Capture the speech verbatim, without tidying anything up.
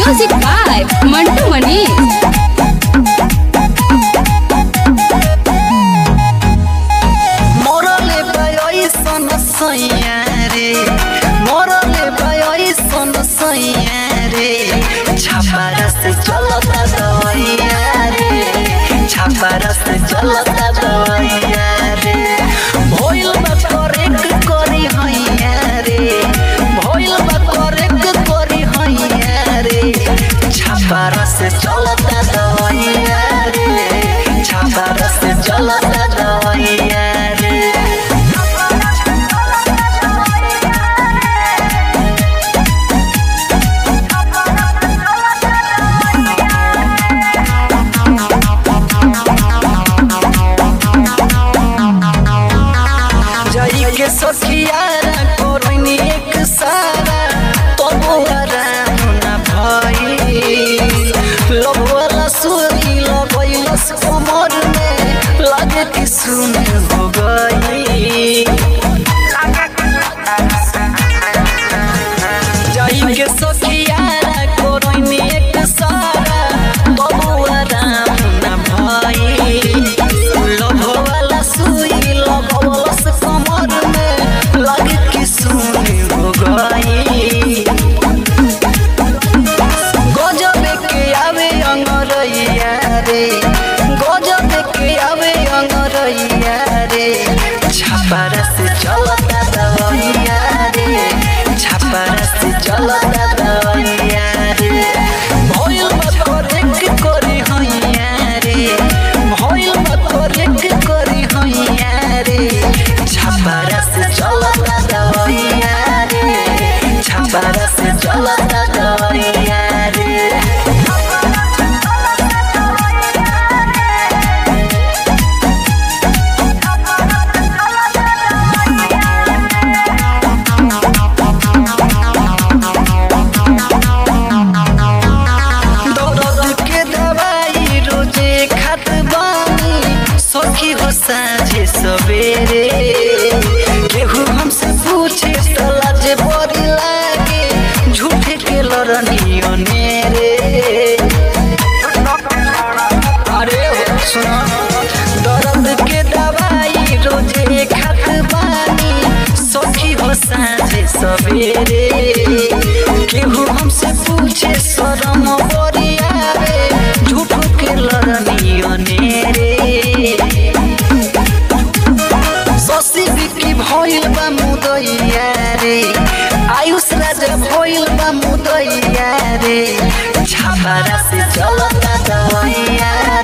Music by Mantu Manish. Chhapra से चलता दवाइया रे, छापरा से चलता दवाइया रे, भोइल बा करेक करी हैया रे, भोइल बा करेक करी हैया रे, छापरा से चलता दवाइया रे, छापरा से चलता दवाइया रे। के सखियारा कोरनी एक सारा तो बुआरा ना भाई लोगवाला सुरी लगैलस कमर में लागे कि सुन हो गई जाई के सखियारा कोरनी एक सारा तो बुआरा ना भाई लोगवाला सुरी लगैलस कमर लगे कि सुन हो गई गजब के आवे अंगरैया रे, गजब के आवे अंगरैया रे, छापरा से चलता दवाइया रे, छापरा से चलता दवाइया रे, भोइल बा करेक करी हैया रे, भोइल बा करेक करी हैया रे, छापरा से चलता दवाइया रे, छापरा से चलता दवाइया रे। दर्द के दवाई रोजे खात बानी सखी हो साँझे सवेरे, केहू हमसे पूछे तो लाज बड़ी लागे झूठे के लड़नी रे। अरे सुनो दर्द के दवाई रोजे खात बानी सखी हो साँझे सवेरे, केहू हमसे पूछे शरम बड़ी आवे झूठो के लड़नी रे। ससी बिकी भइल बा मुदैया रे, आयुष राजा भइल बा मुदैया रे, छापरा से चलता दवाइया